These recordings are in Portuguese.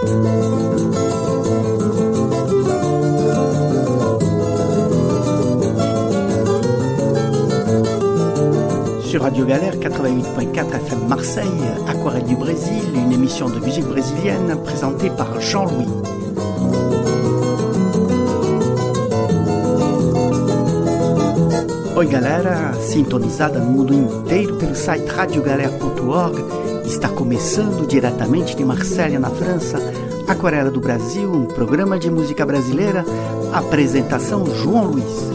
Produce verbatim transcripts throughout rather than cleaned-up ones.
Sur Radio Galère quatre-vingt-huit point quatre F M Marseille, Aquarelle du Brésil, une émission de musique brésilienne présentée par Jean-Louis. Oi galera, sintonizada no mundo inteiro pelo site radio galère ponto org, está começando diretamente de Marselha, na França, Aquarela do Brasil, um programa de música brasileira, apresentação João Luiz.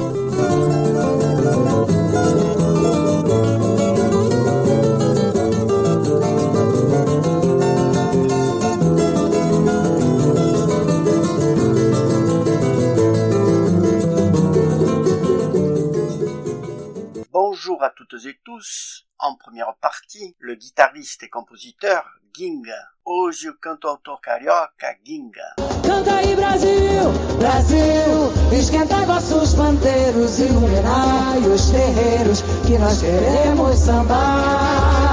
Bonjour à toutes et tous. En première partie, le guitariste et compositeur Ginga. Hoje o cantautor carioca Ginga. Canta aí Brasil, Brasil, esquenta vossos pandeiros, iluminai os terreiros que nós queremos sambar.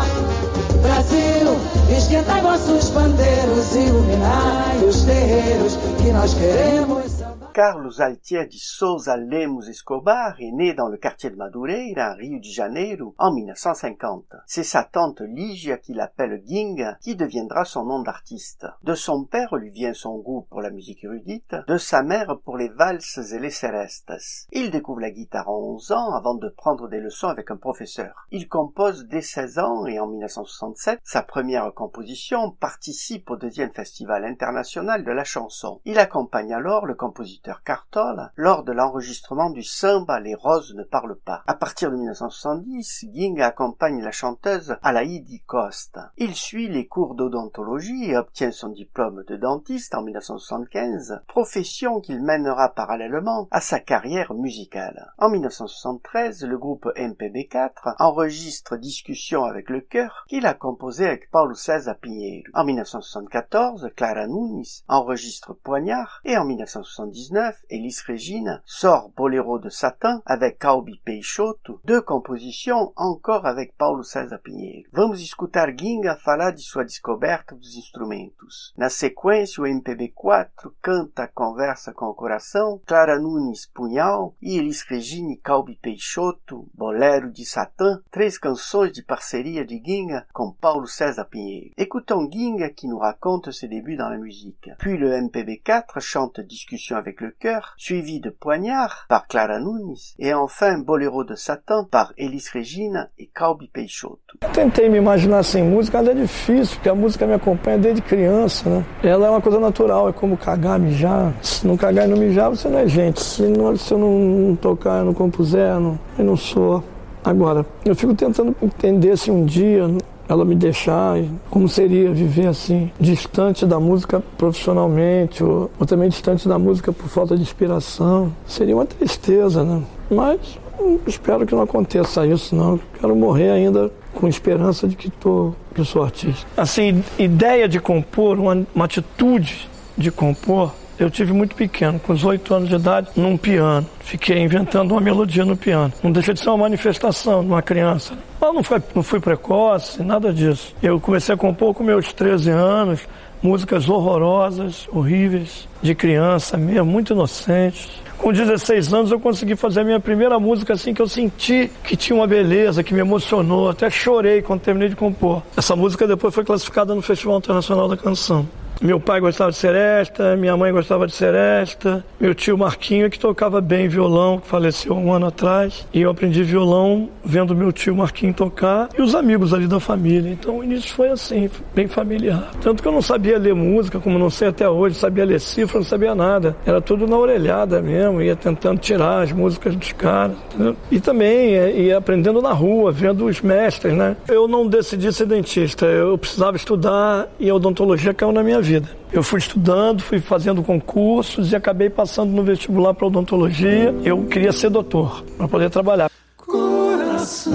Brasil, esquenta vossos pandeiros, iluminai os terreiros que nós queremos sambar. Carlos Altier de Souza Lemos Escobar est né dans le quartier de Madureira, Rio de Janeiro, en mille neuf cent cinquante. C'est sa tante Ligia qui l'appelle Ginga, qui deviendra son nom d'artiste. De son père lui vient son goût pour la musique érudite, de sa mère pour les valses et les serestes. Il découvre la guitare à onze ans avant de prendre des leçons avec un professeur. Il compose dès seize ans et en mille neuf cent soixante-sept, sa première composition participe au deuxième festival international de la chanson. Il accompagne alors le compositeur Cartola lors de l'enregistrement du Samba Les Roses ne parlent pas. À partir de mille neuf cent soixante-dix, Ginga accompagne la chanteuse Alaïdi Costa. Il suit les cours d'odontologie et obtient son diplôme de dentiste en mille neuf cent soixante-quinze, profession qu'il mènera parallèlement à sa carrière musicale. En mille neuf cent soixante-treize, le groupe M P B quatre enregistre Discussion avec le cœur qu'il a composé avec Paulo César Pinheiro. En mille neuf cent soixante-quatorze, Clara Nunes enregistre Poignard et en mille neuf cent soixante-dix-neuf, Elis Regina sort Boléro de Satan avec Calbi Peixoto, deux compositions encore avec Paulo César Pinheiro. Vamos escutar Ginga falar de sua descoberta dos instrumentos. Na sequência, o M P B quatro canta Conversa com o Coração, Clara Nunes Punhal e Elis Regina e Calbi Peixoto, Bolero de Satan, três canções de parceria de Ginga com Paulo César Pinheiro. Écoutons Ginga qui nous raconte ses débuts dans la musique. Puis le M P B quatre chante Discussion avec le cœur, suivi de Poignard par Clara Nunes et enfin Boléro de Satan par Elis Regina e Calbi Peixoto. Eu tentei me imaginar sem música, mas é difícil, porque a música me acompanha desde criança, né? Ela é uma coisa natural, é como cagar, mijar. Se não cagar e não mijar, você não é gente. Se, não, se eu não tocar, não compuser, não, eu não sou. Agora, eu fico tentando entender se um dia ela me deixar, como seria viver assim, distante da música profissionalmente, ou, ou também distante da música por falta de inspiração. Seria uma tristeza, né? Mas espero que não aconteça isso, não. Quero morrer ainda com esperança de que, tô, que eu sou artista. Assim, ideia de compor, uma, uma atitude de compor, eu tive muito pequeno, com os oito anos de idade, num piano. Fiquei inventando uma melodia no piano. Não deixa de ser uma manifestação de uma criança. Eu não fui, não fui precoce, nada disso. Eu comecei a compor com meus treze anos, músicas horrorosas, horríveis, de criança mesmo, muito inocentes. Com dezesseis anos eu consegui fazer a minha primeira música assim que eu senti que tinha uma beleza, que me emocionou. Até chorei quando terminei de compor. Essa música depois foi classificada no Festival Internacional da Canção. Meu pai gostava de seresta, minha mãe gostava de seresta, meu tio Marquinho que tocava bem violão, que faleceu um ano atrás, e eu aprendi violão vendo meu tio Marquinho tocar e os amigos ali da família. Então o início foi assim, bem familiar. Tanto que eu não sabia ler música, como não sei até hoje, sabia ler cifra, não sabia nada. Era tudo na orelhada mesmo, ia tentando tirar as músicas dos caras, entendeu? E também ia aprendendo na rua, vendo os mestres, né? Eu não decidi ser dentista, eu precisava estudar e a odontologia caiu na minha vida. vida. Eu fui estudando, fui fazendo concursos e acabei passando no vestibular para odontologia. Eu queria ser doutor, para poder trabalhar. Coração,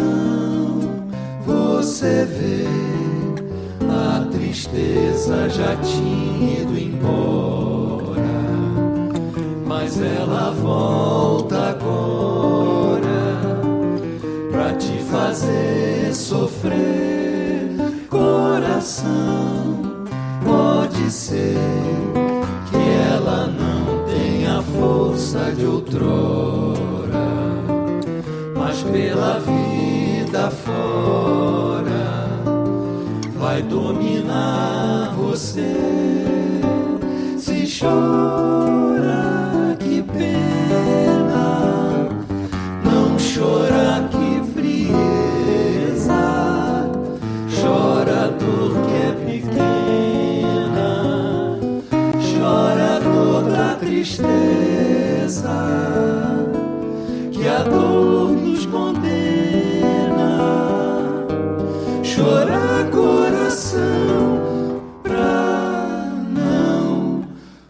você vê, a tristeza já tinha ido embora, mas ela volta agora pra te fazer sofrer. Coração, pode ser outrora, mas pela vida fora vai dominar você. Se chora, que pena, não chora, que frieza, chora a dor que é pequena, chora a dor da tristeza, que a dor nos condena. Chorar, coração, pra não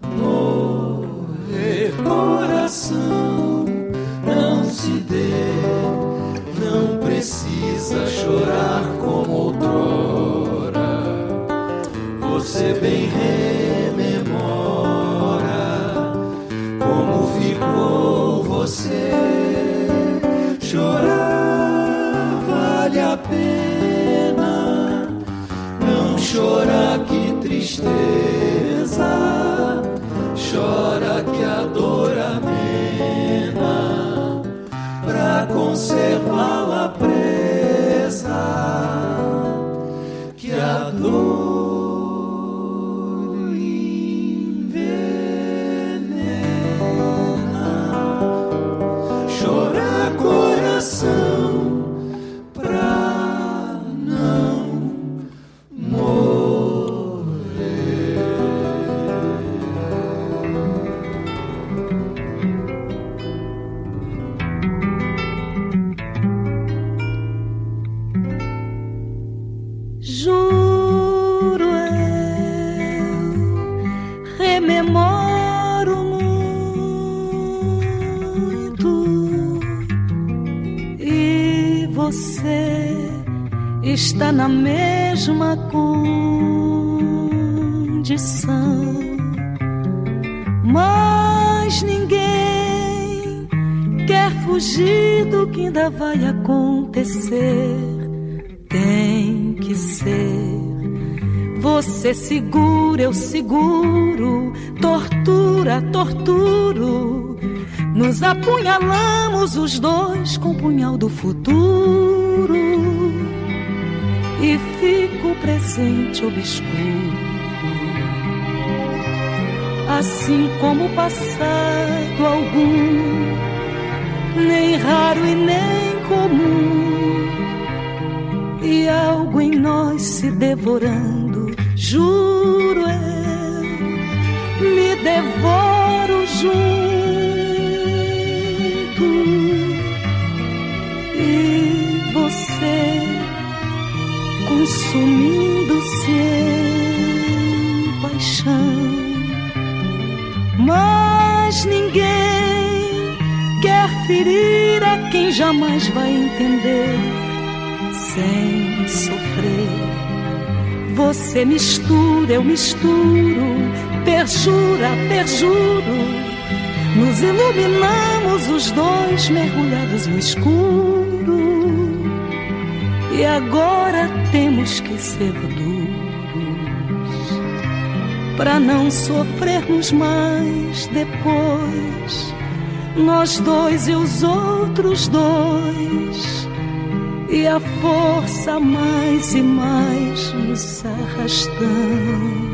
morrer. Coração, não se dê, não precisa chorar como outrora. Você bem rememora como ficou você. Chorar vale a pena, não chora, que tristeza, chora que a dor amena, pra conservá-la presa, que a dor pra não morrer. Juro, eu rememoro você está na mesma condição, mas ninguém quer fugir do que ainda vai acontecer. Tem que ser. Você segura, eu seguro, tortura, torturo. Nos apunhalamos os dois com o punhal do futuro e fica o presente obscuro, assim como o passado algum, nem raro e nem comum, e algo em nós se devorando. Juro, eu me devoro junto e você consumindo-se em paixão. Mas ninguém quer ferir a quem jamais vai entender sem sofrer. Você mistura, eu misturo, perjura, perjuro. Nos iluminamos os dois mergulhados no escuro, e agora temos que ser duros para não sofrermos mais depois, nós dois e os outros dois, e a força mais e mais nos arrastando.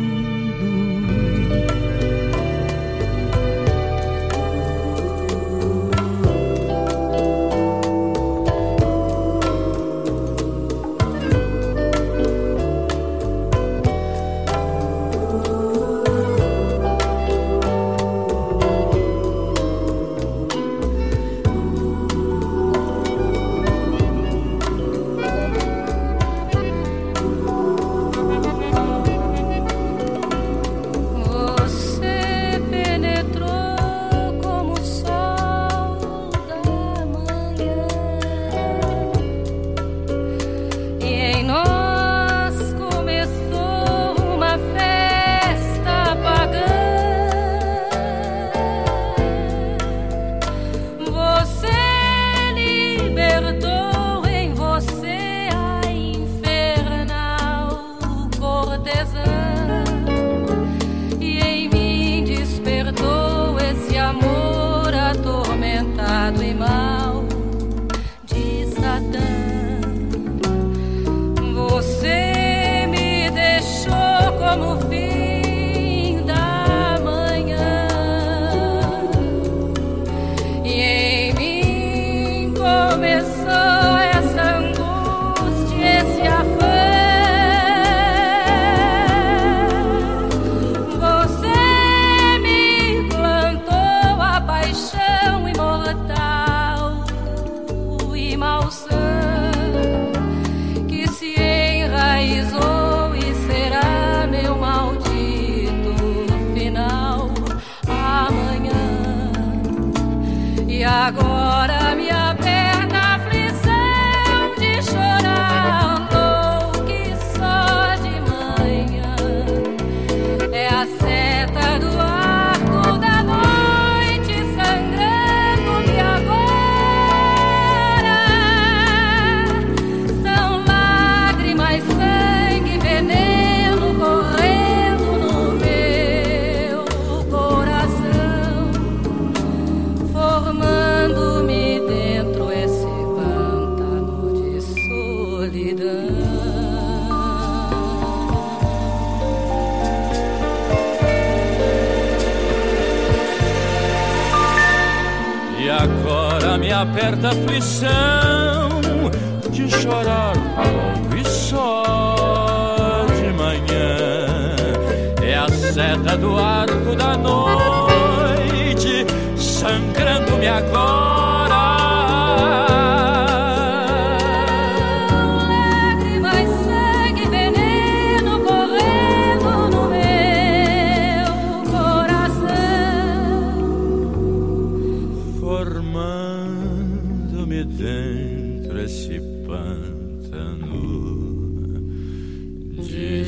agora me aperta a aflição de chorar louco só de manhã. É a seta do arco da noite sangrando-me agora. São lágrimas, sangue, veneno correndo no meu coração, formando-me dentro esse pântano de solidão. E agora me aperta a aflição de chorar longo e só de manhã. É a seta do arco da noite sangrando-me agora. Lágrimas, sangue, veneno correndo no meu coração, Formando-me dentro esse pântano de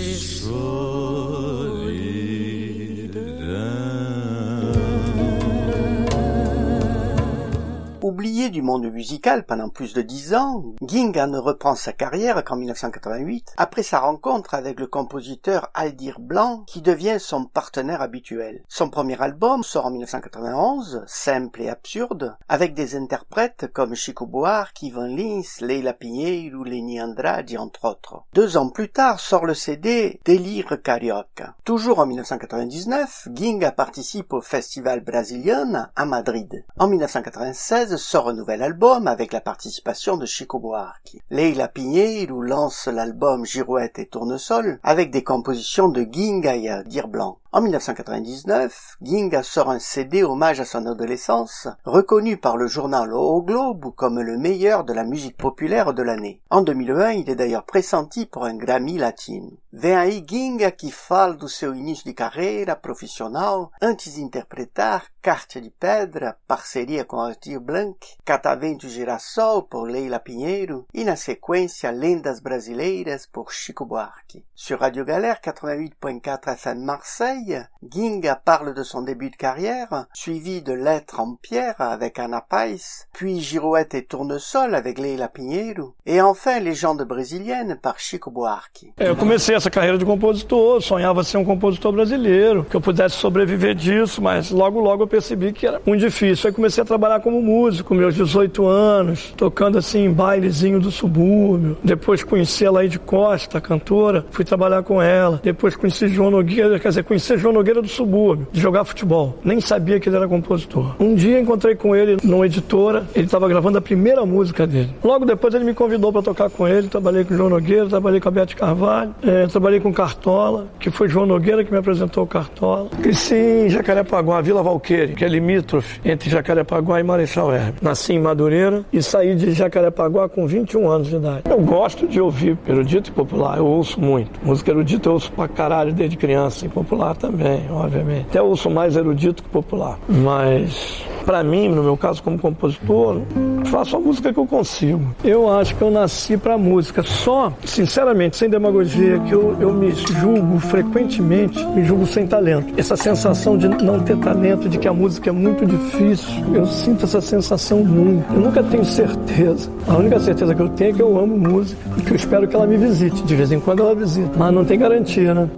Oublié du monde musical pendant plus de dix ans, Ginga ne reprend sa carrière qu'en mille neuf cent quatre-vingt-huit, après sa rencontre avec le compositeur Aldir Blanc, qui devient son partenaire habituel. Son premier album sort en mille neuf cent quatre-vingt-onze, simple et absurde, avec des interprètes comme Chico Buarque, Ivan Lins, Leila Pinheiro, Leni Andrade, entre autres. Deux ans plus tard sort le C D Délire Carioca. Toujours en mille neuf cent quatre-vingt-dix-neuf, Ginga participe au Festival Brasilian à Madrid. En mille neuf cent quatre-vingt-seize sort un nouvel album avec la participation de Chico Buarque. Leila Pinheiro lance l'album Girouette et Tournesol avec des compositions de Ginga et Aldir Blanc. En mille neuf cent quatre-vingt-dix-neuf, Ginga sort un C D hommage à son adolescence, reconnu par le journal O Globe comme le meilleur de la musique populaire de l'année. En deux mille un, il est d'ailleurs pressenti pour un Grammy Latino. Vem aí Ginga que fala do seu início de carreira profissional, antes de interpretar Carte de Pedra, parceria com Aldir Blanc, Catavento Girassol por Leila Pinheiro e na sequência Lendas Brasileiras por Chico Buarque. Sur Radio Galère quatre-vingt-huit point quatre F M Marseille, Ginga parle de son début de carrière, suivi de Lettres en pierre avec Ana Pais, puis Girouette et Tournesol avec Leila Pinheiro, et enfin Légende brésilienne par Chico Buarque. Eu comecei essa carreira de compositor, sonhava ser um compositor brasileiro, que eu pudesse sobreviver disso, mas logo logo eu percebi que era muito difícil. Aí comecei a trabalhar como músico, com meus dezoito anos, tocando assim em bailezinho do subúrbio. Depois conheci a Laide Costa, a cantora, fui trabalhar com ela. Depois conheci João Nogueira, quer dizer, conheci João Nogueira do subúrbio, de jogar futebol. Nem sabia que ele era compositor. Um dia encontrei com ele numa editora, ele estava gravando a primeira música dele. Logo depois ele me convidou para tocar com ele, trabalhei com o João Nogueira, trabalhei com a Bete Carvalho, é, trabalhei com o Cartola, que foi João Nogueira que me apresentou o Cartola. Cresci em Jacarepaguá, Vila Valqueire, que é limítrofe entre Jacarepaguá e Marechal Hermes. Nasci em Madureira e saí de Jacarepaguá com vinte e um anos de idade. Eu gosto de ouvir erudito e popular, eu ouço muito. Música erudita eu ouço pra caralho desde criança, e popular também, obviamente. Até ouço mais erudito que popular. Mas, pra mim, no meu caso como compositor, faço a música que eu consigo. Eu acho que eu nasci pra música. Só, sinceramente, sem demagogia, que eu, eu me julgo frequentemente, me julgo sem talento. Essa sensação de não ter talento, de que a música é muito difícil, eu sinto essa sensação muito. Eu nunca tenho certeza. A única certeza que eu tenho é que eu amo música e que eu espero que ela me visite. De vez em quando ela visita, mas não tem garantia, né?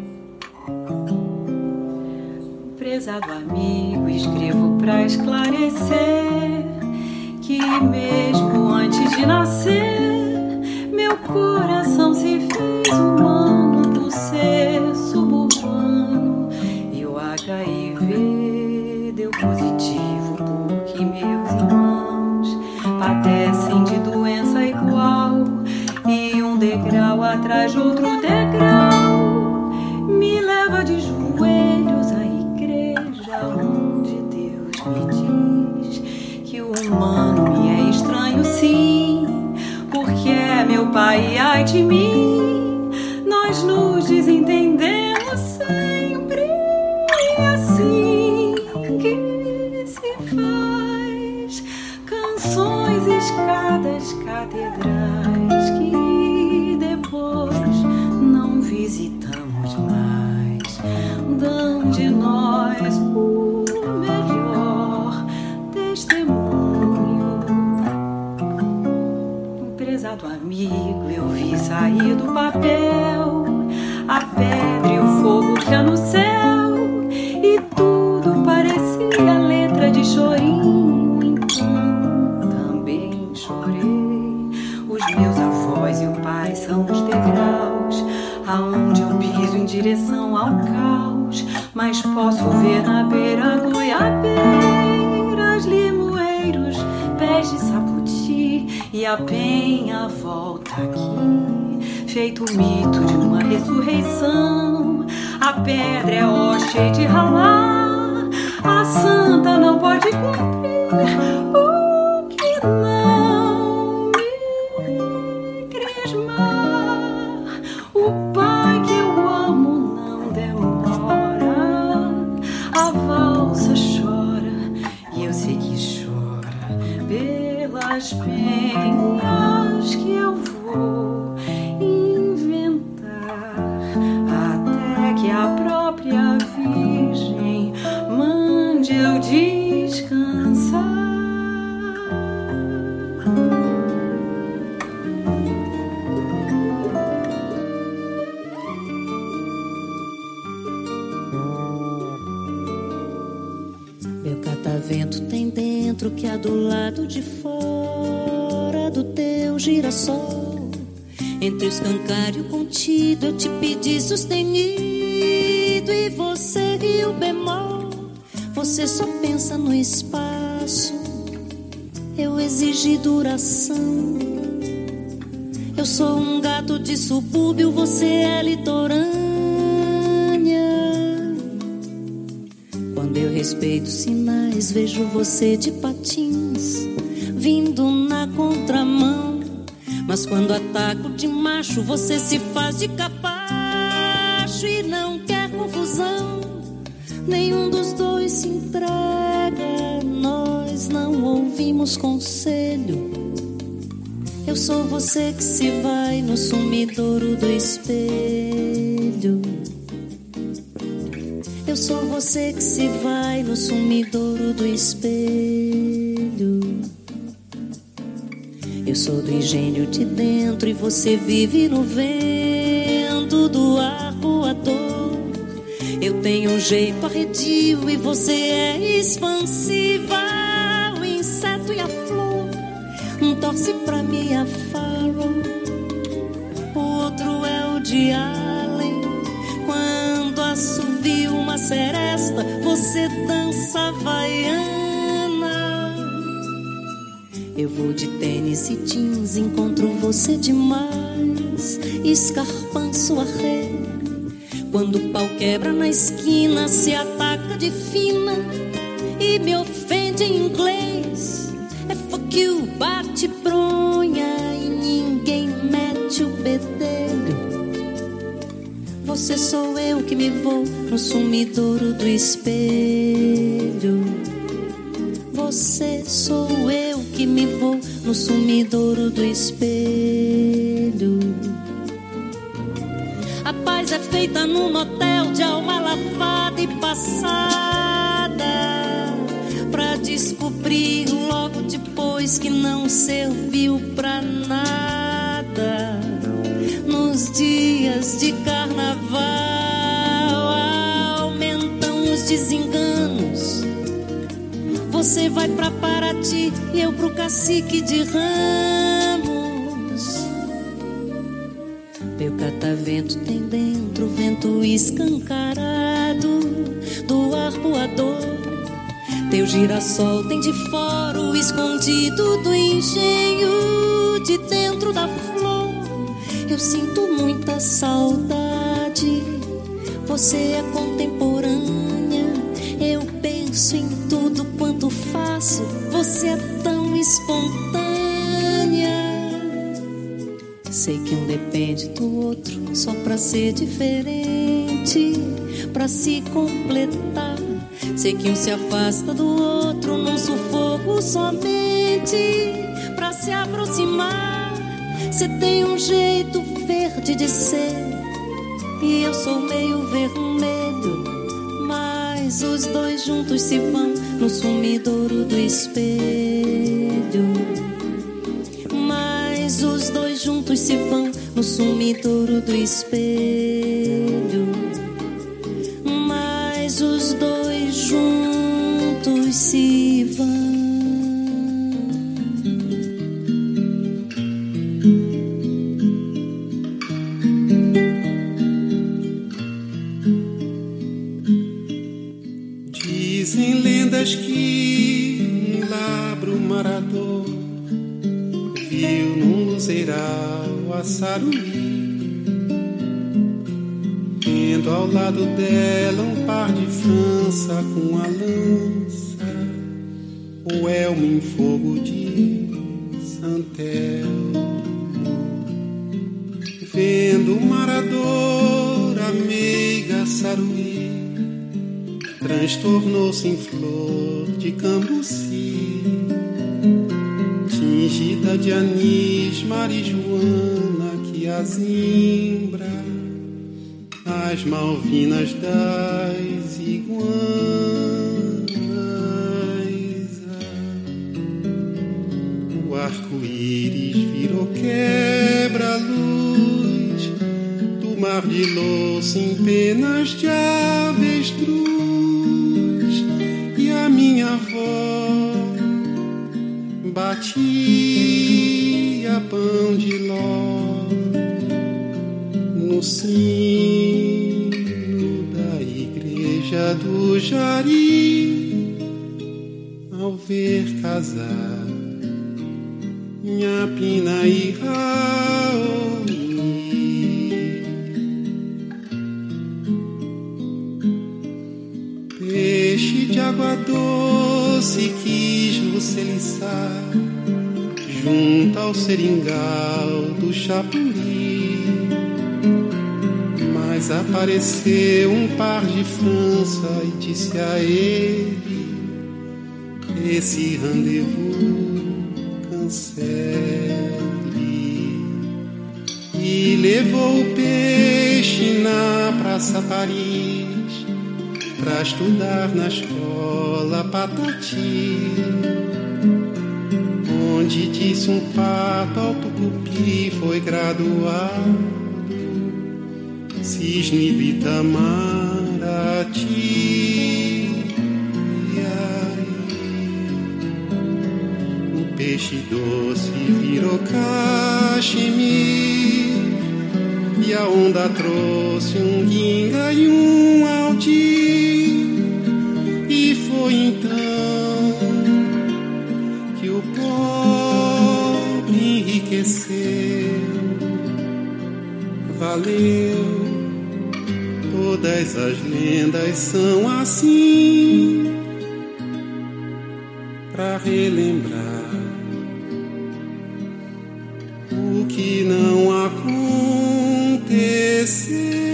Prezado amigo, escrevo pra esclarecer que mesmo antes de nascer, meu coração se fez humano do ser suburbano e o H I V deu positivo porque meus irmãos padecem de doença igual e um degrau atrás de outro degrau me leva de joelhos à igreja onde Deus me diz que o humano me é estranho sim, porque é meu pai e ai de mim, nós nos desentendemos sempre assim que se faz catedrais que depois não visitamos mais, dão de nós o melhor testemunho. Prezado amigo, eu vi sair do papel a pedra e o fogo que há no céu, e tudo parecia letra de chorinho. Então também chorei. Os meus avós e o pai são os degraus aonde eu piso em direção ao caos, mas posso ver na beira goiabeiras, limoeiros, pés de saputi, e a penha volta aqui, feito o mito de uma ressurreição. A pedra é hóstia de ralar, a santa não pode cumprir o que não me crismar. O pai que eu amo não demora, a valsa chora e eu sei que chora pelas penhas que eu vou inventar, até que a própria Virgem mande eu descansar. Meu catavento tem dentro que há do lado de fora do teu girassol. Entre o escancário contido eu te pedi sustenido, e você e o bemol. Você só pensa no espaço, eu exigi duração. Eu sou um gato de subúrbio, você é litorânea. Quando eu respeito sinais, vejo você de patins, vindo na contramão. Mas quando ataco de macho, você se faz de capacho e não quer confusão. Nenhum dos dois se entrega, nós não ouvimos conselho. Eu sou você que se vai no sumidouro do espelho. Eu sou você que se vai no sumidouro do espelho. Eu sou do engenho de dentro e você vive no vento do arpoador. Eu tenho um jeito arredio e você é expansiva. O inseto e a flor, um torce pra mim a Farrow, o outro é o de Allen. Quando assovia uma seresta, você dança havaiana. Eu vou de tênis e jeans, encontro você demais, escarpanço a ré. Quando o pau quebra na esquina, se ataca de fina e me ofende em inglês. É fuck you, bate bronha e ninguém mete o bedelho. Você sou eu que me vou no sumidouro do espelho. Você sou eu que me vou no sumidouro do espelho. A paz é feita num motel de alma lavada e passada, pra descobrir logo depois que não serviu pra nada. Nos dias de carnaval aumentam os desenganos. Você vai pra Paraty e eu pro Cacique de Ramos. Meu catavento tem dentro o vento escancarado do arpoador. Teu girassol tem de fora o escondido do engenho de dentro da flor. Eu sinto muita saudade, você é contemporânea. Eu penso em tudo quanto faço, você é tão espontânea. Sei que um depende do outro só pra ser diferente, pra se completar. Sei que um se afasta do outro num sufoco somente pra se aproximar. Cê tem um jeito verde de ser e eu sou meio vermelho, mas os dois juntos se vão no sumidouro do espelho. Mas os dois juntos se vão no sumidouro do espelho. Mas os dois juntos se vão. Dizem lendas que um labro marador viu num luzeiral a Saruí, tendo ao lado dela um par de França com a lança, o elmo em fogo de Santelmo. Vendo o marador, a meiga Saruí transtornou-se em flor de cambuci, tingida de anis, marijuana que azimbra as Malvinas das iguanas. O arco-íris virou quebra-luz do mar de louça em penas de avestruz. A minha avó batia pão de ló no sino da igreja do Jari, ao ver casar Nhapina e Raoni. Peixe de água doce quis luceliçar junto ao seringal do Chapuri, mas apareceu um par de França e disse a ele: esse rendezvous cancele. E levou o peixe na Praça Paris pra estudar na escola Patati, onde disse um pato ao tucupi foi graduado, cisne bitamaraty. O peixe doce virou cachemir e a onda trouxe um guinga e um aldi. E foi então que o pobre enriqueceu. Valeu, todas as lendas são assim, pra relembrar o que não aconteceu.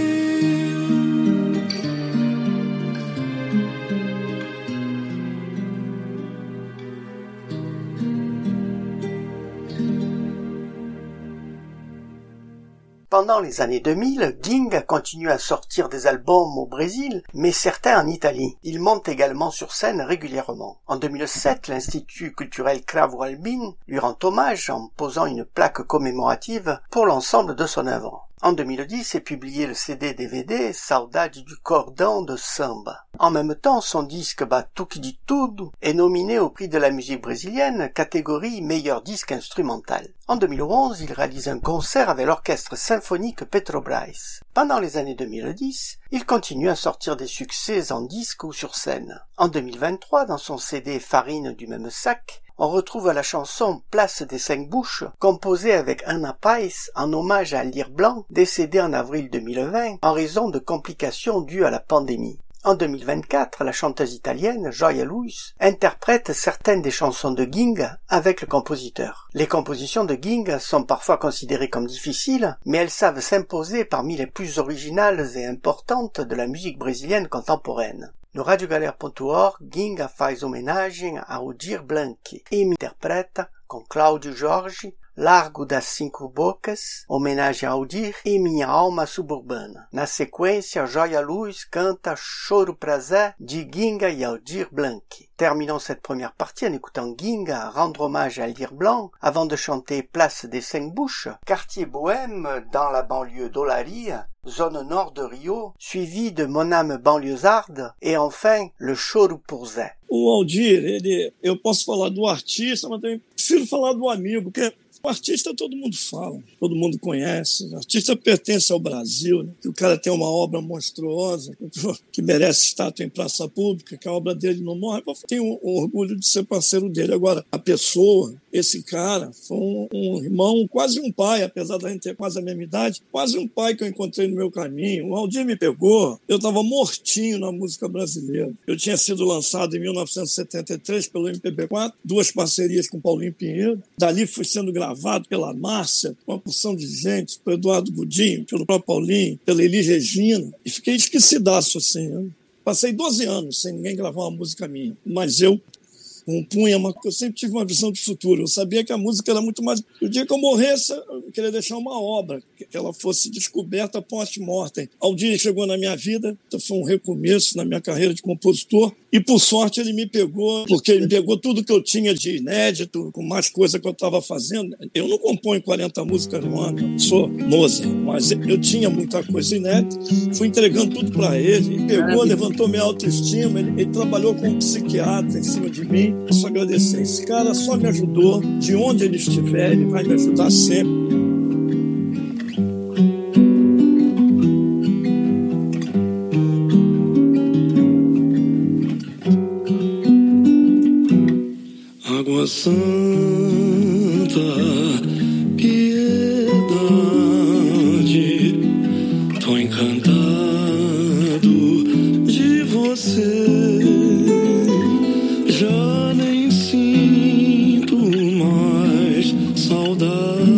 Pendant les années deux mille, Ging continue à sortir des albums au Brésil, mais certains en Italie. Il monte également sur scène régulièrement. En deux mille sept, l'Institut culturel Cravo Albin lui rend hommage en posant une plaque commémorative pour l'ensemble de son œuvre. En deux mille dix est publié le C D D V D Saudade du Cordão de Samba. En même temps, son disque Batuque de Tudo est nominé au prix de la musique brésilienne, catégorie meilleur disque instrumental. En deux mille onze, il réalise un concert avec l'orchestre symphonique Petrobras. Pendant les années deux mille dix, il continue à sortir des succès en disque ou sur scène. En deux mille vingt-trois, dans son C D Farine du même sac, on retrouve la chanson Place des Cinq Bouches, composée avec Ana Pais en hommage à Lyre Blanc, décédé en avril deux mille vingt en raison de complications dues à la pandémie. En deux mille vingt-quatre, la chanteuse italienne Gioia Luis interprète certaines des chansons de Ging avec le compositeur. Les compositions de Ging sont parfois considérées comme difficiles, mais elles savent s'imposer parmi les plus originales et importantes de la musique brésilienne contemporaine. No radio galera ponto org, Ginga faz homenagem ao Dir Blanc e interpreta, com Cláudio Jorge, Largo das Cinco Bocas, homenagem a Aldir, e Minha Alma Suburbana. Na sequência, Joia Luz canta Choro pra Zé, de Guinga e Aldir Blanc. Terminons cette première partie en écoutant Guinga rendre hommage à Aldir Blanc avant de chanter Place des Cinq Bouches, quartier bohème dans la banlieue d'Olaria, zone nord de Rio, suivi de Mon âme banlieusarde et enfin le Choro por Zé. O Aldir, ele, eu posso falar do artista, mas também prefiro falar do amigo, porque o artista todo mundo fala, todo mundo conhece. O artista pertence ao Brasil, né? Que o cara tem uma obra monstruosa, que merece estátua em praça pública, que a obra dele não morre. Eu tenho um orgulho de ser parceiro dele. Agora, a pessoa, esse cara, foi um, um irmão, quase um pai, apesar da gente ter quase a mesma idade, quase um pai que eu encontrei no meu caminho. O Aldir me pegou, eu estava mortinho na música brasileira. Eu tinha sido lançado em mil novecentos e setenta e três pelo M P B quatro, duas parcerias com Paulinho Pinheiro. Dali fui sendo gravado pela Márcia, uma porção de gente, pelo Eduardo Godinho, pelo próprio Paulinho, pela Elis Regina, e fiquei esquecidaço assim. Né? Passei doze anos sem ninguém gravar uma música minha, mas eu compunha, uma... eu sempre tive uma visão de futuro, eu sabia que a música era muito mais... O dia que eu morresse, eu queria deixar uma obra, que ela fosse descoberta post-mortem. Aldir chegou na minha vida, então foi um recomeço na minha carreira de compositor, e por sorte ele me pegou, porque ele pegou tudo que eu tinha de inédito, com mais coisa que eu estava fazendo. Eu não componho quarenta músicas no ano, eu sou moça, mas eu tinha muita coisa inédita, fui entregando tudo para ele, ele pegou, levantou minha autoestima, ele, ele trabalhou com um psiquiatra em cima de mim. Eu só agradecer. Esse cara só me ajudou, de onde ele estiver, ele vai me ajudar sempre. Água Santa, piedade, tô encantado de você. Já nem sinto mais saudade.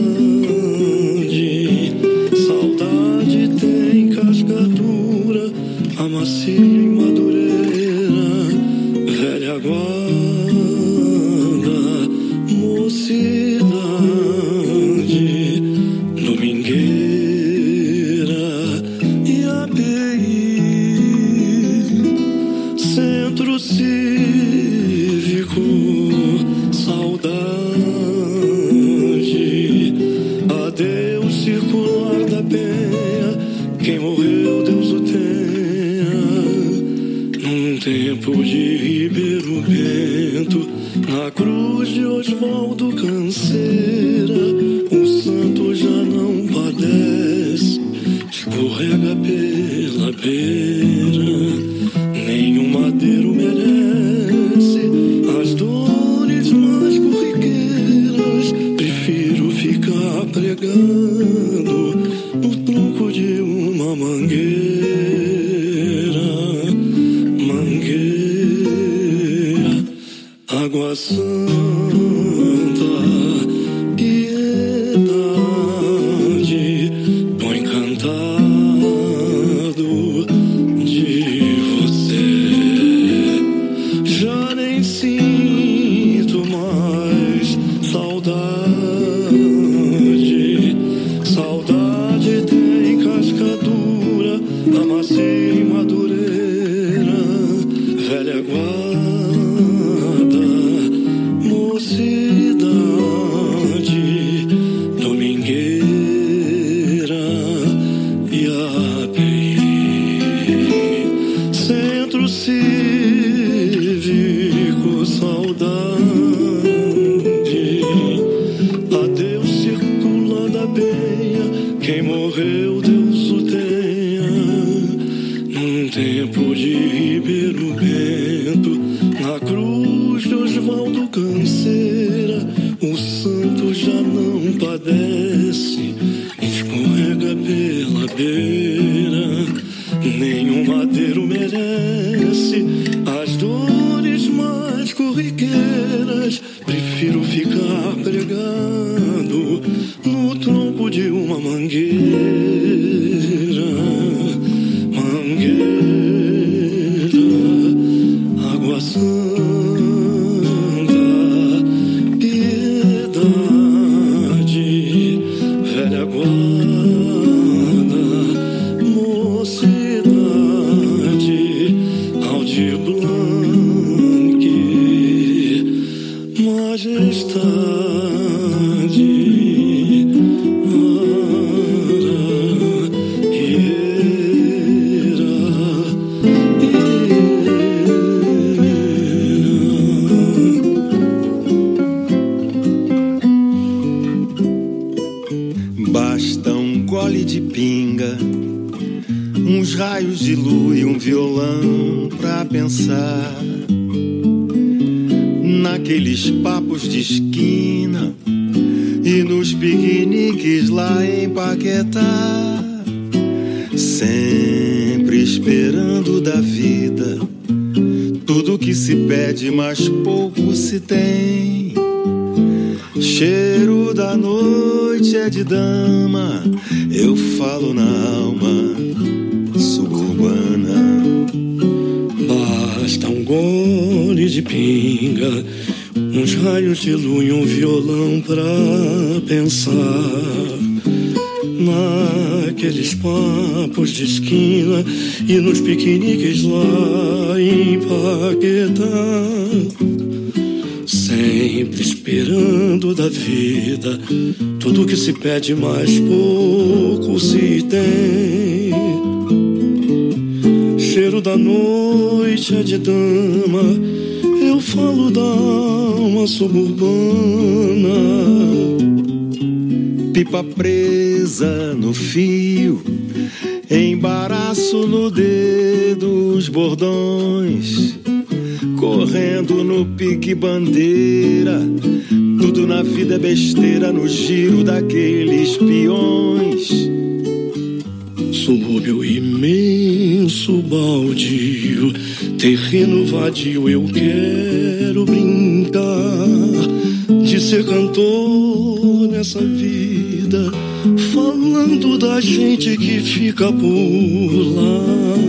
Saudade tem casca dura, a macia e madureira, velha guarda, mocidade, domingueira e A P I, centro cívico, saudade, adeus circular da penha, quem morreu Deus o tenha, num tempo de Ribeiro Bento, na cruz de Oswaldo Canseira, o santo já não padece, escorrega pela beira, nenhum madeiro merece as dores mais corriqueiras. Prefiro ficar pregando no tronco de uma mangueira, mangueira, água santa, piedade, tô encantado de você. Já nem sinto mais saudade. Saudade tem casca dura, a macia e madureira, velha guarda, mocidade, domingueira e A P I, centro cívico, saudade, adeus circula da penha, quem morreu Deus o tenha, num tempo de Ribeiro Bento, na cruz de Oswaldo Canseira, o santo já não padece, escorrega pela beira, nenhum madeiro merece as dores mais corriqueiras. Prefiro ficar pregado no tronco de uma mangueira, mangueira, água santa. de lua e um violão pra pensar naqueles papos de esquina e nos piqueniques lá em Paquetá, sempre esperando da vida tudo que se pede, mas pouco se tem. Cheiro da noite é de dama, eu falo na alma suburbana. Basta um gole de pinga, uns raios de lua e um violão pra pensar naqueles papos de esquina e nos piqueniques lá em Paquetá, sempre esperando da vida tudo que se pede, mais pouco se tem. Cheiro da noite é de dama, eu falo da alma suburbana. Pipa presa no fio, embaraço no dedo, os bordões correndo no pique bandeira. Tudo na vida é besteira no giro daqueles peões. Subúrbio imenso, baldio, terreno vadio, eu quero brincar de ser cantor nessa vida, falando da gente que fica por lá.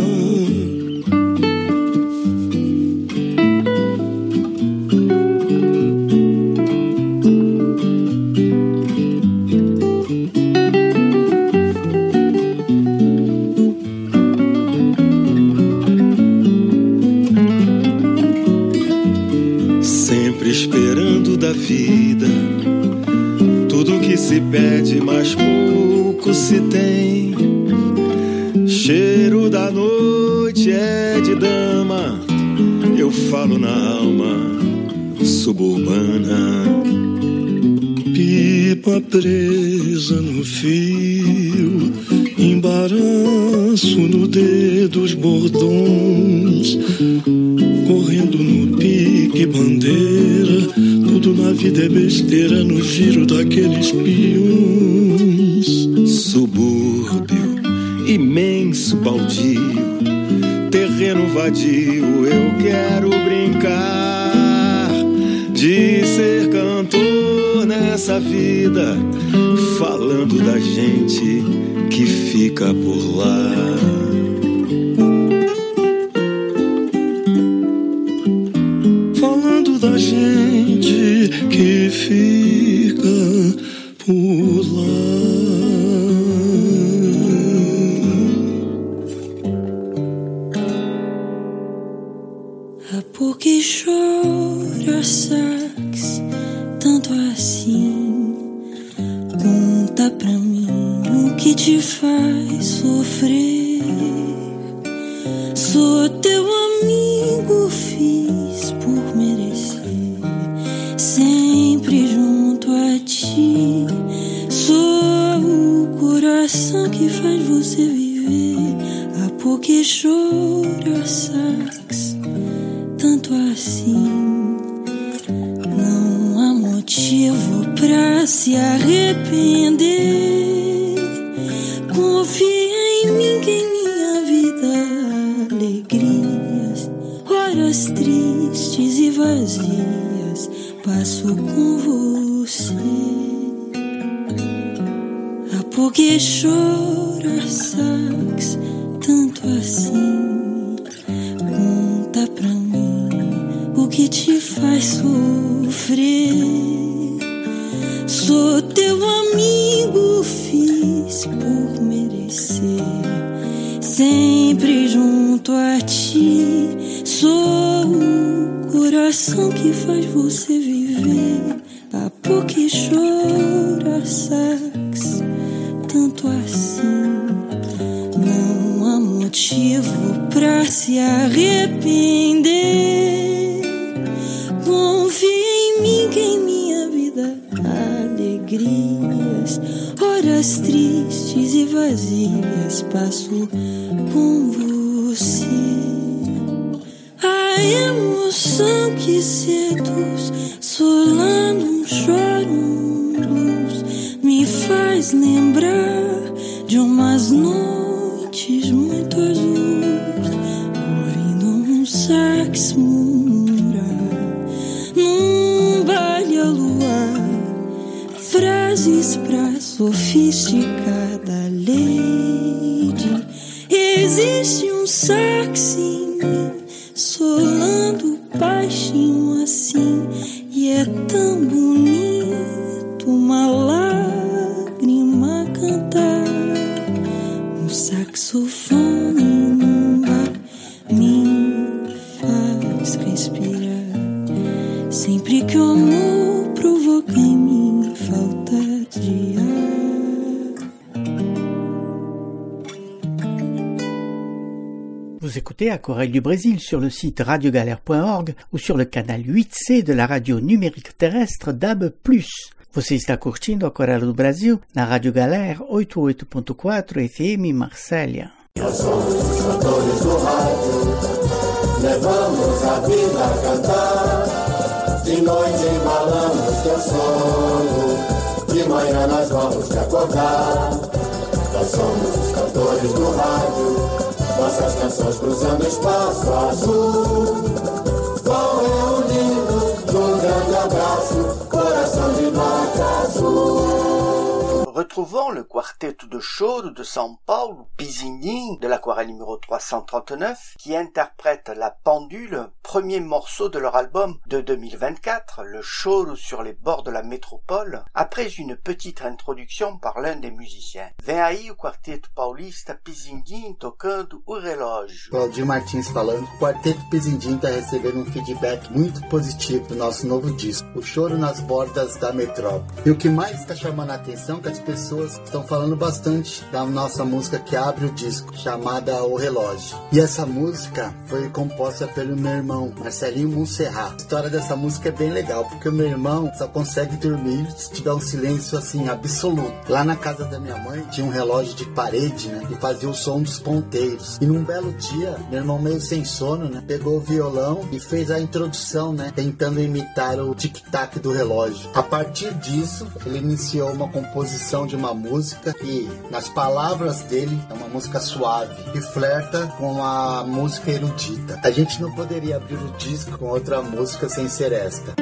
Vida, tudo que se pede, mas pouco se tem. Cheiro da noite é de dama, eu falo na alma suburbana. Pipa presa no fio, embaraço no dedo, os bordões correndo no pique bandeira. Tudo na vida é besteira no giro daqueles peões. Subúrbio, imenso baldio, terreno vadio, eu quero brincar de ser cantor nessa vida, falando da gente que fica por lá. Falando da gente que fica por lá. Ah, por que chora, sax, tanto assim? Conta pra mim o que te faz sofrer. Sou teu amigo, fiz por merecer, sempre junto a ti. Sou o coração que faz você viver. Ah, por que chora, sax, tanto assim? Não há motivo pra se arrepender. Confia em mim que em minha vida alegrias, horas tristes e vazias, passo com você. Ah, por que chora, sax, tanto assim? Conta pra mim o que te faz sofrer. Sou teu amigo, fiz por merecer, sempre junto a ti. Sou o coração que faz você viver. Ah, por que chora, sax, tanto assim? Não há motivo pra se arrepender. Confia em mim que em minha vida alegrias, horas tristes e vazias, passo com você. emoção que seduz, solando um choro, um blues, me faz lembrar de umas noites muito azuis, ouvindo um sax murmurar num baile a luar, frases pra sofisticada lady. Existe um sax em mim, solando baixinho assim, e é tão bonito uma lágrima cantar. Um saxofone num bar me faz respirar, sempre que o amor provoca em mim falta de ar. Vous écoutez Aquarelle du Brésil sur le site radiogalère point org ou sur le canal huit C de la radio numérique terrestre D A B plus. Você está curtindo Aquarelle do Brasil na Rádio Galère oitenta e oito ponto quatro F M Marsella. Nós somos os cantores do rádio, levamos a vida a cantar. De noite embalamos teu sono, de manhã nós vamos te acordar. Nós somos os cantores do rádio, nossas canções cruzando espaço azul. Vão reunindo num grande abraço, coração de nota azul. Retrouvons le quartetto de choro de São Paulo, Pisindin, de l'aquarelle numéro trois cent trente-neuf, qui interprète La Pendule, premier morceau de leur album de deux mille vingt-quatre, le choro sur les bords de la métropole, après une petite introduction par l'un des musiciens. Vem aí o quarteto paulista Pisindin tocando o relógio. Claudio Martins falando. O quarteto Pisindin está recebendo um feedback muito positivo do nosso novo disco, O Choro nas Bordas da Metrópole. E o que mais está chamando a atenção é que as pessoas estão falando bastante da nossa música que abre o disco, chamada O Relógio. E essa música foi composta pelo meu irmão, Marcelinho Monserrat. A história dessa música é bem legal, porque o meu irmão só consegue dormir se tiver um silêncio assim, absoluto. Lá na casa da minha mãe tinha um relógio de parede, né, que fazia o som dos ponteiros. E num belo dia, meu irmão meio sem sono, né, pegou o violão e fez a introdução, né, tentando imitar o tic-tac do relógio. A partir disso, ele iniciou uma composição de uma música que, nas palavras dele, é uma música suave, que flerta com a música erudita. A gente não poderia abrir o disco com outra música sem ser esta.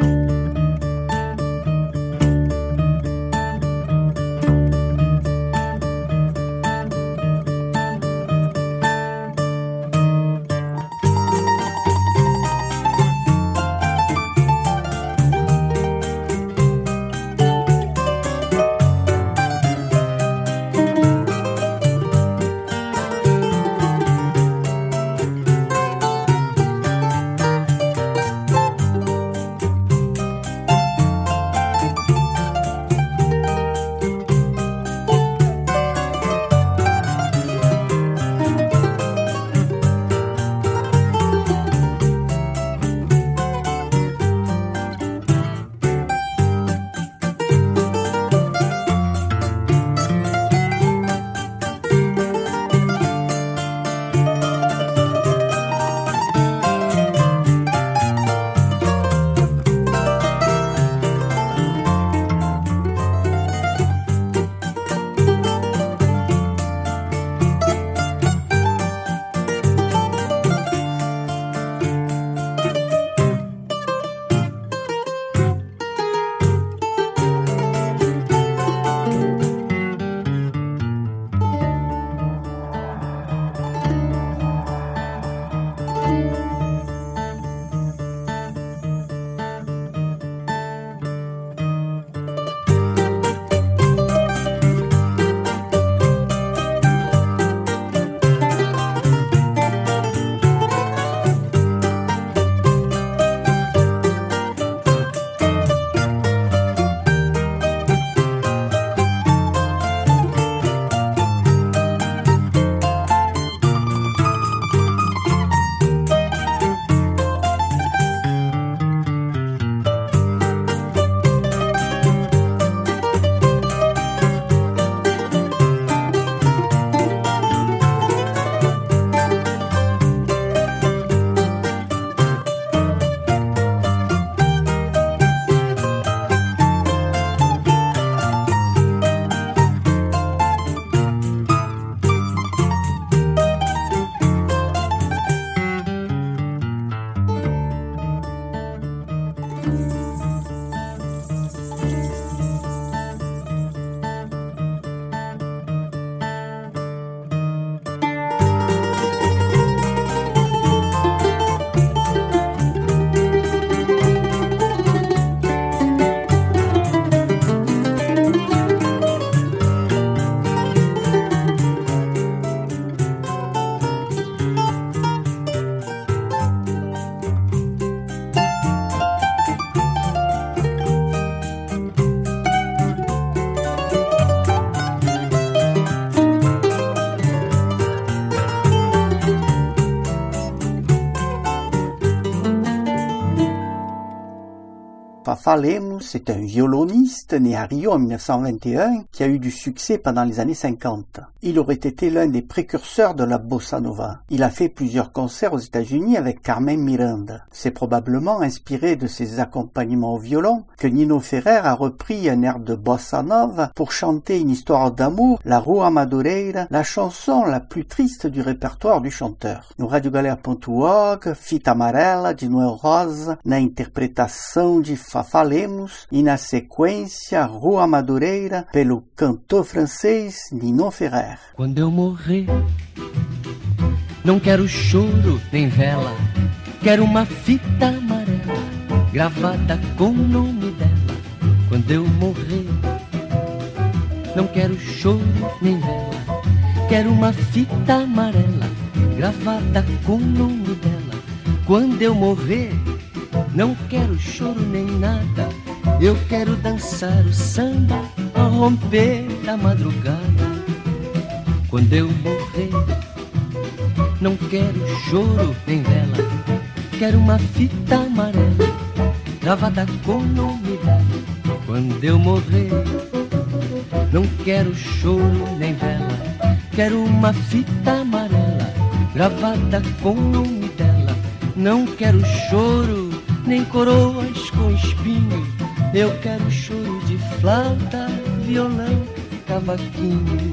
Fafá Lemos est un violoniste né à Rio en mille neuf cent vingt et un qui a eu du succès pendant les années cinquante. Il aurait été l'un des précurseurs de la bossa nova. Il a fait plusieurs concerts aux États-Unis avec Carmen Miranda. C'est probablement inspiré de ses accompagnements au violon que Nino Ferrer a repris un air de bossa nova pour chanter une histoire d'amour, la Rua Madureira, la chanson la plus triste du répertoire du chanteur. No radio galera ponto org, Fita Amarela de Noel Rosa, na interpretação de Fafá Lemos e na sequência Rua Madureira pelo cantor francês Nino Ferrer. Quando eu morrer, não quero choro nem vela, quero uma fita amarela gravada com o nome dela. Quando eu morrer, não quero choro nem vela, quero uma fita amarela gravada com o nome dela. Quando eu morrer, não quero choro nem nada, eu quero dançar o samba ao romper da madrugada. Quando eu morrer, não quero choro nem vela, quero uma fita amarela gravada com o nome dela. Quando eu morrer, não quero choro nem vela, quero uma fita amarela gravada com o nome dela. Não quero choro nem coroas com espinho, eu quero choro de flauta, violão, cavaquinho.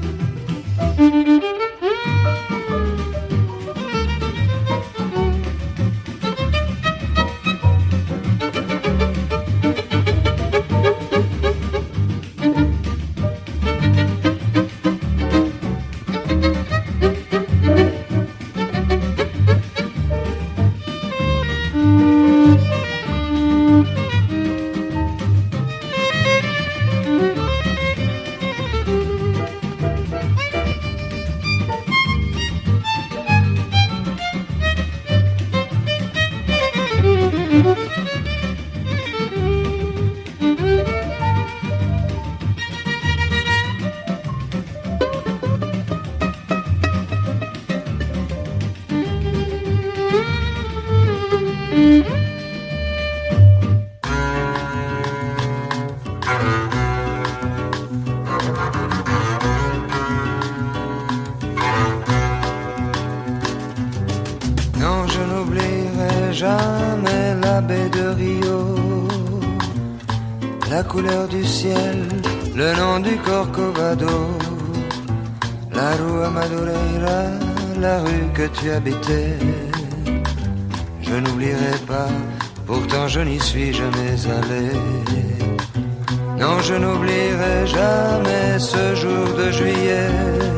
La couleur du ciel, le nom du Corcovado, la Rua Madureira, la rue que tu habitais. Je n'oublierai pas, pourtant je n'y suis jamais allé. Non, je n'oublierai jamais ce jour de juillet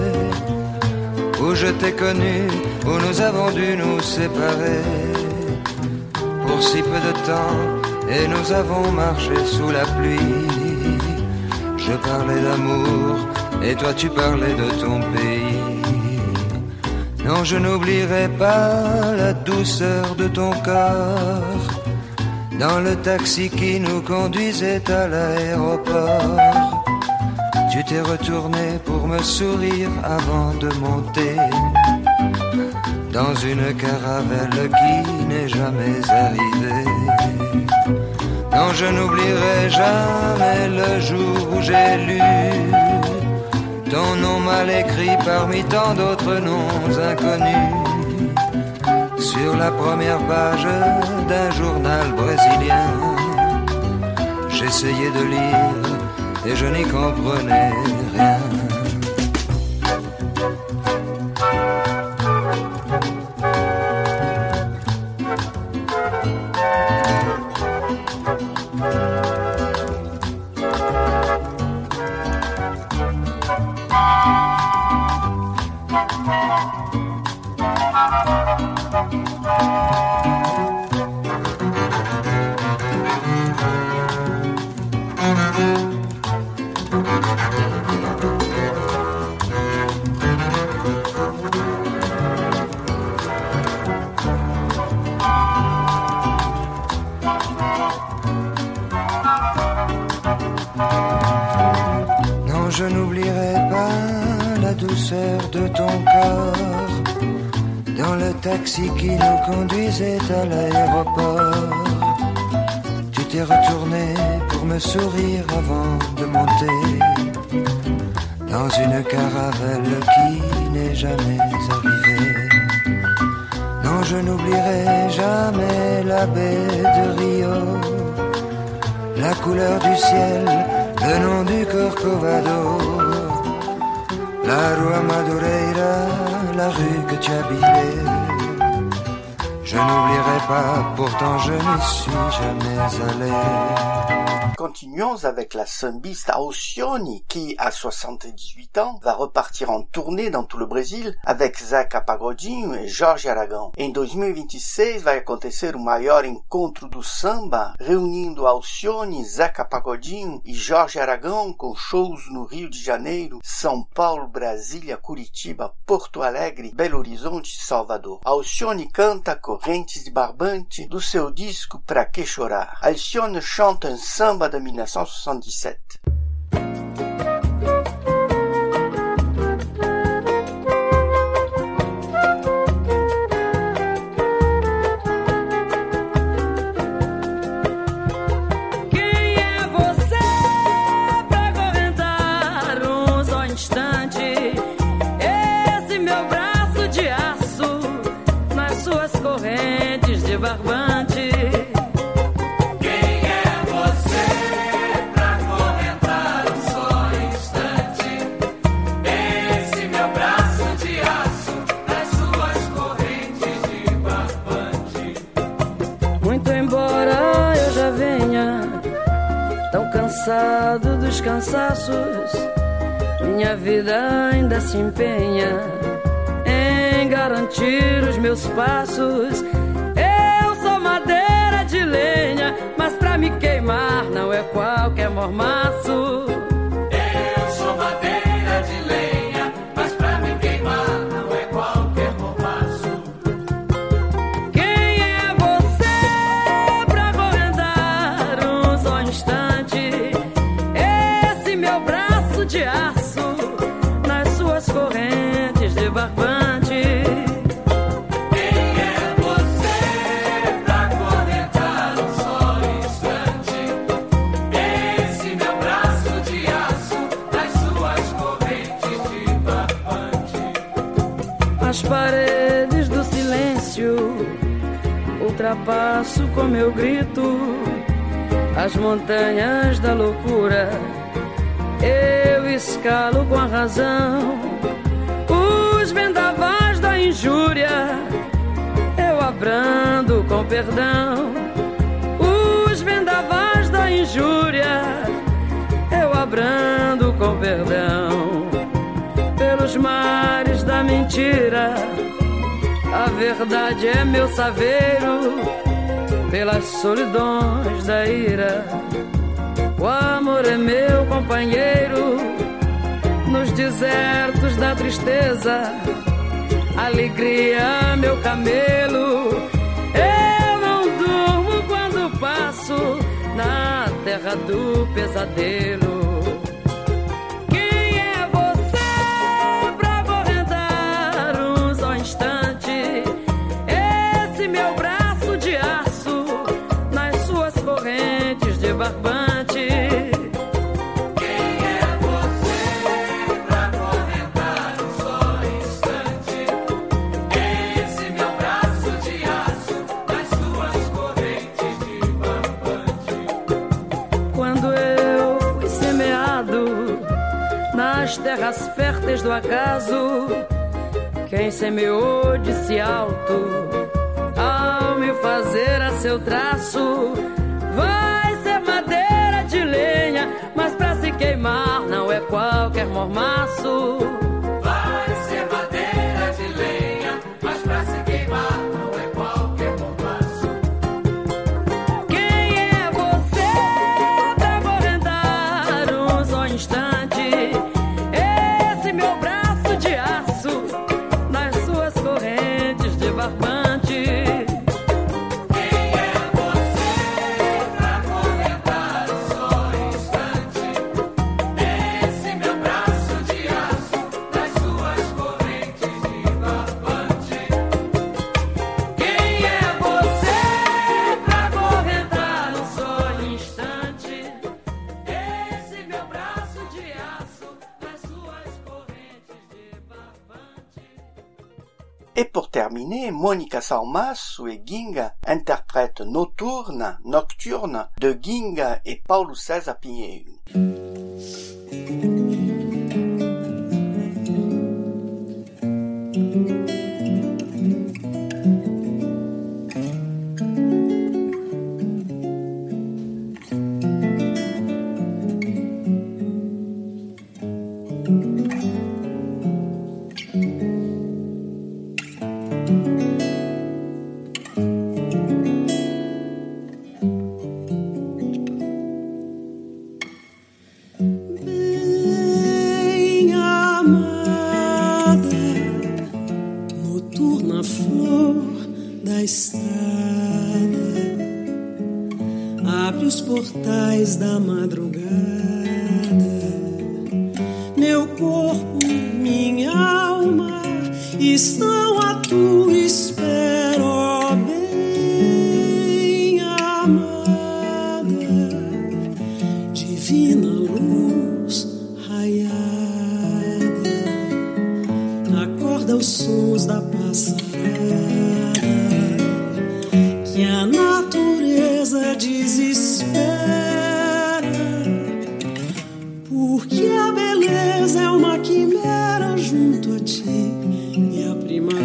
où je t'ai connu, où nous avons dû nous séparer pour si peu de temps. Et nous avons marché sous la pluie. Je parlais d'amour et toi tu parlais de ton pays. Non, je n'oublierai pas la douceur de ton corps dans le taxi qui nous conduisait à l'aéroport. Tu t'es retourné pour me sourire avant de monter dans une caravelle qui n'est jamais arrivée. Non, je n'oublierai jamais le jour où j'ai lu ton nom mal écrit parmi tant d'autres noms inconnus sur la première page d'un journal brésilien. J'essayais de lire et je n'y comprenais rien. Je n'oublierai pas la douceur de ton corps dans le taxi qui nous conduisait à l'aéroport. Tu t'es t'y retourner pour me sourire avant de monter dans une caravelle qui n'est jamais arrivée. Non, je n'oublierai jamais la baie de Rio, la couleur du ciel, le nom du Corcovado, la rue Madureira, la rue que tu habitais. Je n'oublierai pas, pourtant je n'y suis jamais allé. Continuons avec la sambiste Alcione qui, à soixante-dix-huit ans, va repartir en tournée dans tout le Brasil avec Zeca Pagodinho e Jorge Aragão. Em dois mil e vinte e seis vai acontecer o maior encontro do samba, reunindo Alcione, Zeca Pagodinho e Jorge Aragão com shows no Rio de Janeiro, São Paulo, Brasília, Curitiba, Porto Alegre, Belo Horizonte e Salvador. Alcione canta Correntes de Barbante do seu disco Pra Que Chorar. Alcione chanta um samba de mil novecentos e sessenta e sete. Cansado dos cansaços, minha vida ainda se empenha em garantir os meus passos. Eu sou madeira de lenha, mas pra me queimar não é qualquer mormaço. Eu sou madeira de lenha, mas pra me queimar não é qualquer mormaço. Quem é você pra acorrentar um só instante de aço nas suas correntes de barbante? Quem é você pra acorrentar um só instante esse meu braço de aço nas suas correntes de barbante? As paredes do silêncio ultrapasso com meu grito, as montanhas da loucura eu escalo com a razão, os vendavais da injúria eu abrando com perdão, os vendavais da injúria eu abrando com perdão. Pelos mares da mentira a verdade é meu saveiro, pelas solidões da ira o amor é meu companheiro, nos desertos da tristeza, alegria meu camelo. Eu não durmo quando passo na terra do pesadelo. Quem é você pra acorrentar um só instante esse meu braço de aço nas suas correntes de barbante? Nas terras férteis do acaso, quem semeou disse alto, ao me fazer a seu traço, vai ser madeira de lenha, mas pra se queimar não é qualquer mormaço. Vai ser madeira de lenha, mas pra se queimar não é qualquer mormaço. Quem é você pra acorrentar um só instante meu braço de aço nas suas correntes de barbante? Quem é você pra acorrentar um só instante esse meu braço de aço terminer, Monica Salmaço et Ginga interprètent Noturna, Nocturne de Ginga et Paulo César Pinheiro. Portais da madrugada, meu corpo, minha alma estão à tua espera, ó bem amada, divina luz raiada, acorda os sons da passarada que a natureza desespera. Porque a beleza é uma quimera junto a ti e a primavera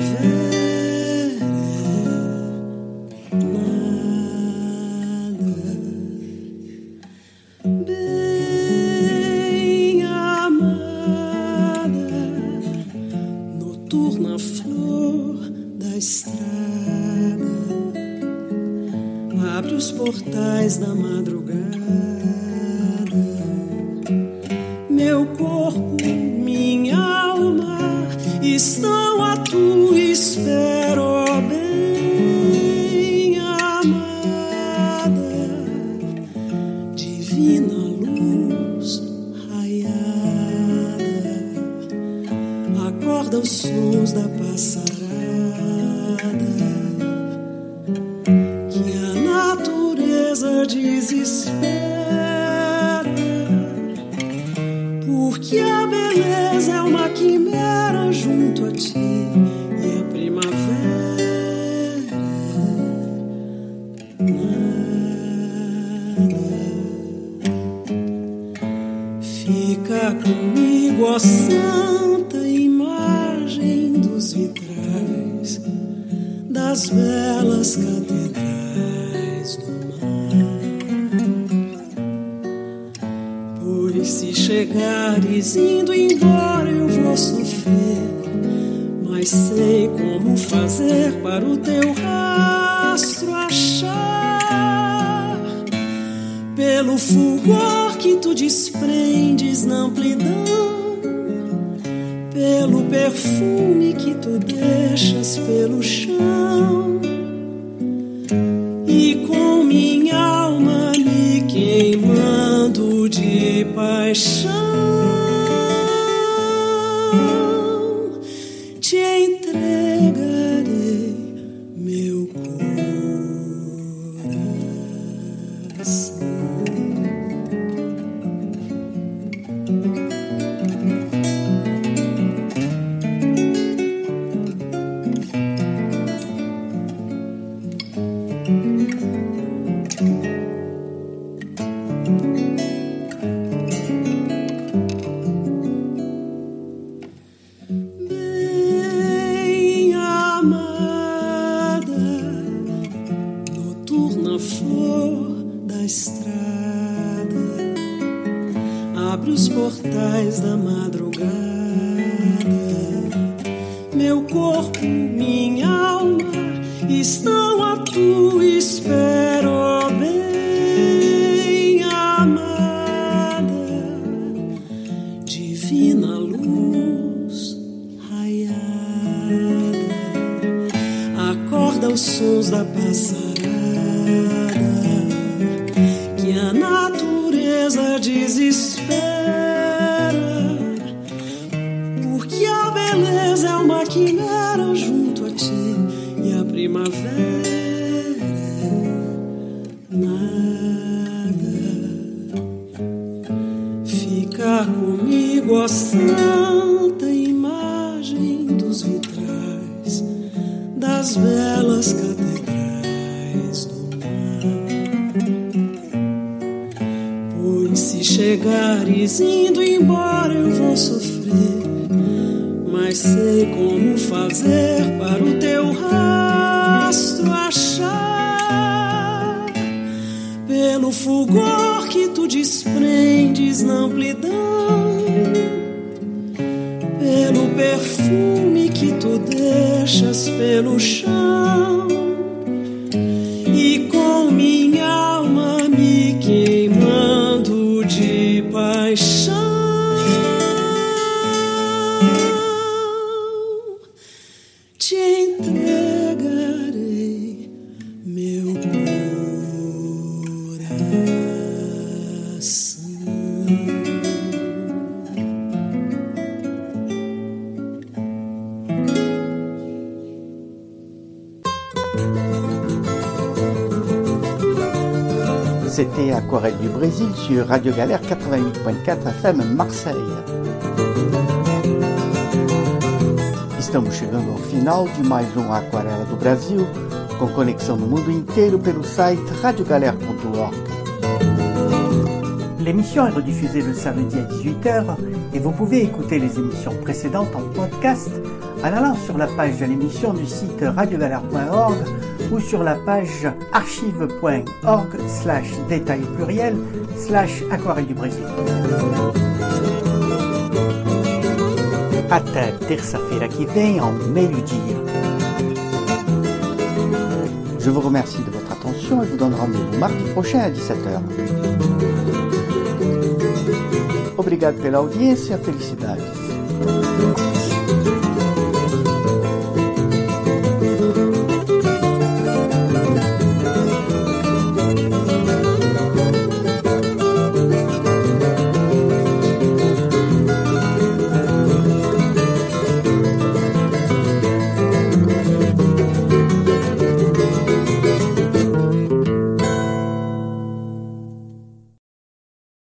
é nada. Bem amada, noturna flor da estrada, abre os portais da madrugada. Meu corpo, minha alma estão à tua espera, ó bem amada, divina luz raiada, acorda os sons da passarada que a natureza desespera. Porque a beleza é uma quimera junto a ti e a primavera nada. Fica comigo, ó santa imagem dos vitrais das belas catedrais do se chegares indo embora eu vou sofrer, mas sei como fazer para o teu rastro achar, pelo fulgor que tu desprendes na amplidão, pelo perfume que tu deixas pelo chão, e com minha alma me queimando de paixão, te entregarei meu coração. Portais da madrugada, meu corpo, minha alma estão à tua espera, ó bem amada, divina luz raiada, acorda os sons da passarada que a natureza desespera. É uma quimera junto a ti e a primavera nada. Fica comigo, ó santa imagem dos vitrais mais belas catedrais do mar. Pois se chegares indo embora eu vou sofrer, mas sei como fazer para o teu rastro achar, pelo fulgor que tu desprendes na amplidão, pelo perfume que tu deixas pelo chão, e com minha alma me queimando de paixão, te entregarei meu coração. C'était Aquarelle du Brésil sur Radio Galère quatre-vingt-huit point quatre F M Marseille. Estamos chegando ao final de mais um Aquarela do Brasil, com conexão no mundo inteiro pelo site radio galère point org. L'émission est rediffusée le samedi à dix-huit heures et vous pouvez écouter les émissions précédentes en podcast en allant sur la page de l'émission du site radio galère point org ou sur la page archive point org slash détail pluriel slash aquarelle du Brésil. Até terça-feira que vem, ao meio-dia. Je vous remercie de votre attention et vous donne rendez-vous mardi prochain à dix-sept heures. Obrigado pela audiência, felicidades.